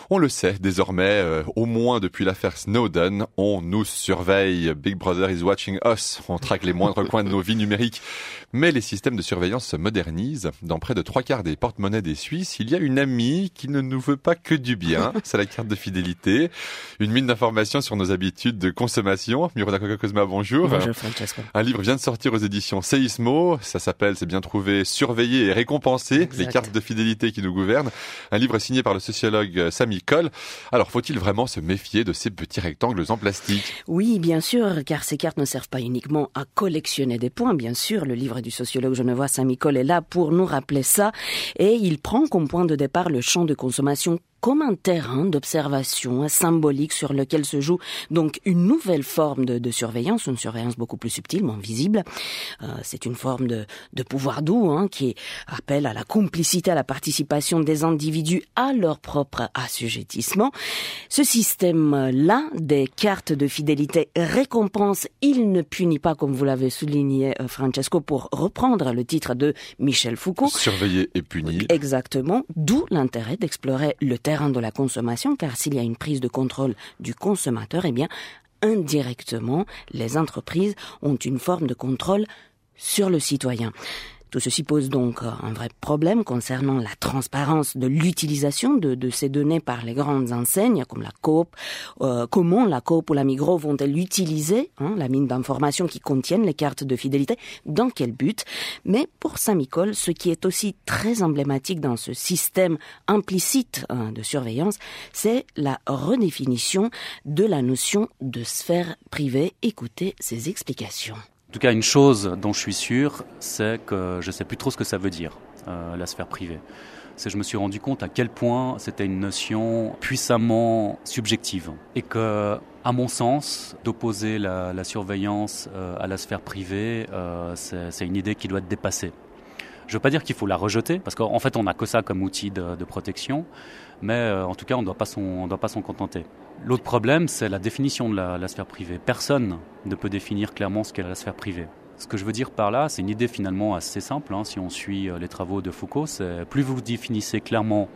On le sait désormais, au moins depuis l'affaire Snowden, on nous surveille. Big Brother is watching us. On traque les moindres coins de nos vies numériques. Mais les systèmes de surveillance se modernisent. Dans près de 3/4 des porte-monnaies des Suisses, il y a une amie qui ne nous veut pas que du bien. C'est la carte de fidélité. Une mine d'informations sur nos habitudes de consommation. Mirona Coca-Cosma, bonjour. Bonjour Francesco. Un livre vient de sortir aux éditions Seismo. Ça s'appelle, c'est bien trouvé, Surveiller et récompenser Exact. les cartes de fidélité qui nous gouvernent. Un livre signé par le sociologue Sami Koll. Alors, faut-il vraiment se méfier de ces petits rectangles en plastique? Oui, bien sûr, car ces cartes ne servent pas uniquement à collectionner des points. Bien sûr, le livre du sociologue genevois Sami Koll est là pour nous rappeler ça. Et il prend comme point de départ le champ de consommation comme un terrain d'observation symbolique sur lequel se joue donc une nouvelle forme de surveillance, une surveillance beaucoup plus subtile, moins visible. C'est une forme de pouvoir doux qui appelle à la complicité, à la participation des individus à leur propre assujettissement. Ce système-là, des cartes de fidélité récompense, il ne punit pas, comme vous l'avez souligné Francesco, pour reprendre le titre de Michel Foucault. Surveiller et punir. Exactement, d'où l'intérêt d'explorer le terrain de la consommation, car s'il y a une prise de contrôle du consommateur, eh bien, indirectement, les entreprises ont une forme de contrôle sur le citoyen. Tout ceci pose donc un vrai problème concernant la transparence de l'utilisation de ces données par les grandes enseignes comme la Coop. Comment la Coop ou la Migros vont-elles utiliser la mine d'informations qui contiennent les cartes de fidélité? Dans quel but? Mais pour Sami Koll, ce qui est aussi très emblématique dans ce système implicite de surveillance, c'est la redéfinition de la notion de sphère privée. Écoutez ses explications. En tout cas, une chose dont je suis sûr, c'est que je ne sais plus trop ce que ça veut dire, la sphère privée. Je me suis rendu compte à quel point c'était une notion puissamment subjective. Et que, à mon sens, d'opposer la surveillance à la sphère privée, c'est une idée qui doit être dépassée. Je ne veux pas dire qu'il faut la rejeter, parce qu'en fait, on n'a que ça comme outil de protection, mais en tout cas, on ne doit pas s'en contenter. L'autre problème, c'est la définition de la sphère privée. Personne ne peut définir clairement ce qu'est la sphère privée. Ce que je veux dire par là, c'est une idée finalement assez simple, si on suit les travaux de Foucault, c'est plus vous définissez clairement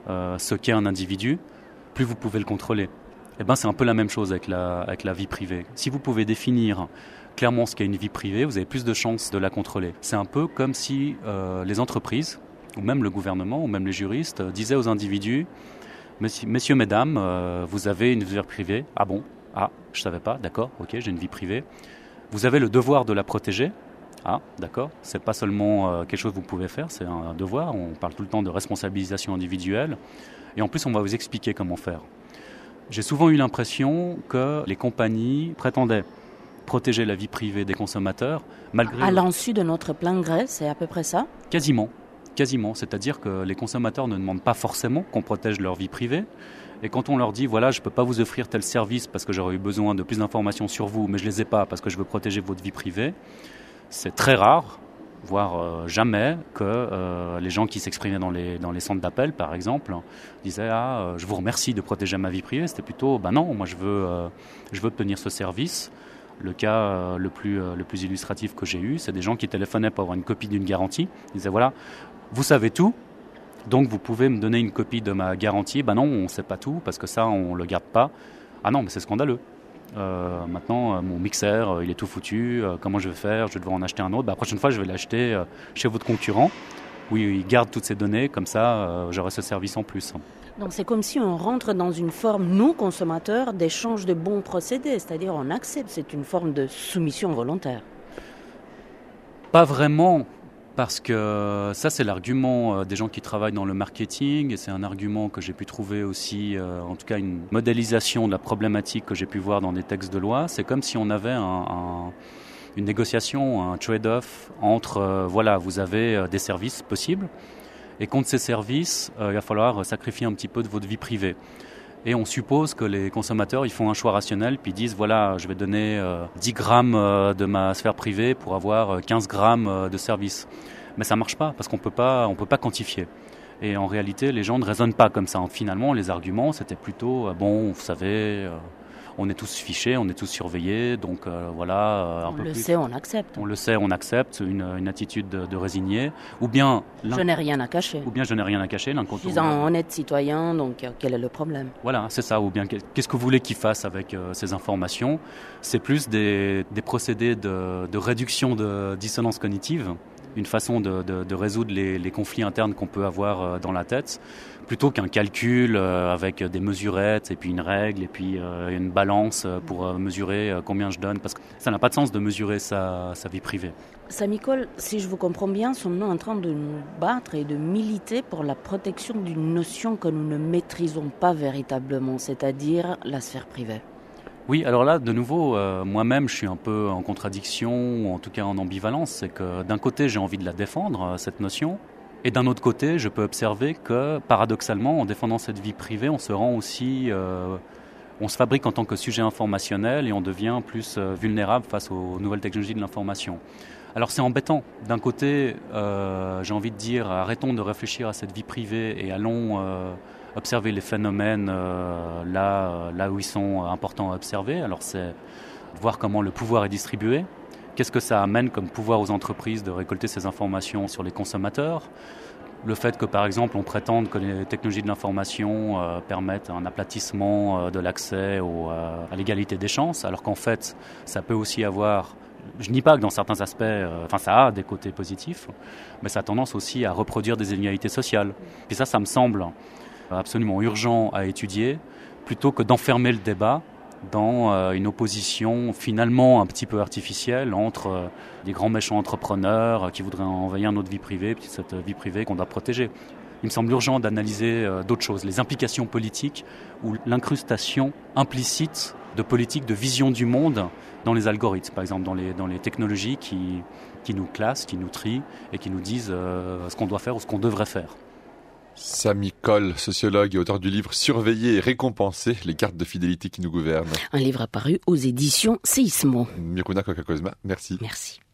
ce qu'est un individu, plus vous pouvez le contrôler. Et c'est un peu la même chose avec la vie privée. Si vous pouvez définir clairement ce qu'est une vie privée, vous avez plus de chances de la contrôler. C'est un peu comme si les entreprises, ou même le gouvernement, ou même les juristes, disaient aux individus: Messieurs, mesdames, vous avez une vie privée. Ah bon? Ah, je savais pas, d'accord, ok, j'ai une vie privée. Vous avez le devoir de la protéger. Ah, d'accord, c'est pas seulement quelque chose que vous pouvez faire, c'est un devoir. On parle tout le temps de responsabilisation individuelle. Et en plus, on va vous expliquer comment faire. J'ai souvent eu l'impression que les compagnies prétendaient protéger la vie privée des consommateurs, malgré... À l'insu de notre plein gré, c'est à peu près ça? Quasiment. C'est-à-dire que les consommateurs ne demandent pas forcément qu'on protège leur vie privée. Et quand on leur dit, voilà, je ne peux pas vous offrir tel service parce que j'aurais eu besoin de plus d'informations sur vous, mais je ne les ai pas parce que je veux protéger votre vie privée, c'est très rare, voire jamais, que les gens qui s'exprimaient dans les centres d'appel, par exemple, disaient: je vous remercie de protéger ma vie privée. C'était plutôt, non, moi je veux obtenir ce service. Le cas le plus illustratif que j'ai eu, c'est des gens qui téléphonaient pour avoir une copie d'une garantie. Ils disaient: voilà, vous savez tout, donc vous pouvez me donner une copie de ma garantie. Non, on ne sait pas tout, parce que ça, on ne le garde pas. Ah non, mais c'est scandaleux. Maintenant, mon mixeur, il est tout foutu. Comment je vais faire? Je vais devoir en acheter un autre. La prochaine fois, je vais l'acheter chez votre concurrent, où il garde toutes ces données. Comme ça, j'aurai ce service en plus. Donc c'est comme si on rentre dans une forme, nous, consommateurs, d'échange de bons procédés. C'est-à-dire on accepte, c'est une forme de soumission volontaire. Pas vraiment. Parce que ça, c'est l'argument des gens qui travaillent dans le marketing, et c'est un argument que j'ai pu trouver aussi, en tout cas une modélisation de la problématique que j'ai pu voir dans des textes de loi. C'est comme si on avait une négociation, un trade-off entre, vous avez des services possibles, et contre ces services, il va falloir sacrifier un petit peu de votre vie privée. Et on suppose que les consommateurs, ils font un choix rationnel, puis ils disent, voilà, je vais donner 10 grammes de ma sphère privée pour avoir 15 grammes de service. Mais ça ne marche pas, parce qu'on peut pas quantifier. Et en réalité, les gens ne raisonnent pas comme ça. Finalement, les arguments, c'était plutôt, vous savez, On est tous fichés, on est tous surveillés, donc voilà. On le sait, on accepte. On le sait, on accepte une attitude de résigné, ou bien je n'ai rien à cacher. Ou bien je n'ai rien à cacher. Je suis un honnête citoyen, donc quel est le problème? Voilà, c'est ça. Ou bien qu'est-ce que vous voulez qu'il fasse avec ces informations? C'est plus des procédés de réduction de dissonance cognitive, une façon de résoudre les conflits internes qu'on peut avoir dans la tête, plutôt qu'un calcul avec des mesurettes et puis une règle et puis une balance pour mesurer combien je donne, parce que ça n'a pas de sens de mesurer sa vie privée. Samy Cole, si je vous comprends bien, sommes-nous en train de nous battre et de militer pour la protection d'une notion que nous ne maîtrisons pas véritablement, c'est-à-dire la sphère privée? Oui, alors là, de nouveau, moi-même, je suis un peu en contradiction, ou en tout cas en ambivalence. C'est que d'un côté, j'ai envie de la défendre, cette notion, et d'un autre côté, je peux observer que, paradoxalement, en défendant cette vie privée, on se rend aussi... on se fabrique en tant que sujet informationnel et on devient plus vulnérable face aux nouvelles technologies de l'information. Alors c'est embêtant. D'un côté, j'ai envie de dire, arrêtons de réfléchir à cette vie privée et allons... observer les phénomènes là où ils sont importants à observer. Alors c'est voir comment le pouvoir est distribué. Qu'est-ce que ça amène comme pouvoir aux entreprises de récolter ces informations sur les consommateurs? Le fait que, par exemple, on prétende que les technologies de l'information permettent un aplatissement de l'accès à l'égalité des chances, alors qu'en fait, ça peut aussi avoir... Je ne dis pas que dans certains aspects, ça a des côtés positifs, mais ça a tendance aussi à reproduire des inégalités sociales. Puis ça me semble absolument urgent à étudier, plutôt que d'enfermer le débat dans une opposition finalement un petit peu artificielle entre des grands méchants entrepreneurs qui voudraient envahir notre vie privée, puis cette vie privée qu'on doit protéger. Il me semble urgent d'analyser d'autres choses, les implications politiques ou l'incrustation implicite de politiques de vision du monde dans les algorithmes, par exemple dans les technologies qui nous classent, qui nous trient et qui nous disent ce qu'on doit faire ou ce qu'on devrait faire. Samy Cole, sociologue et auteur du livre Surveiller et récompenser les cartes de fidélité qui nous gouvernent. Un livre apparu aux éditions Seismo. Miruna Kokakosma, merci. Merci.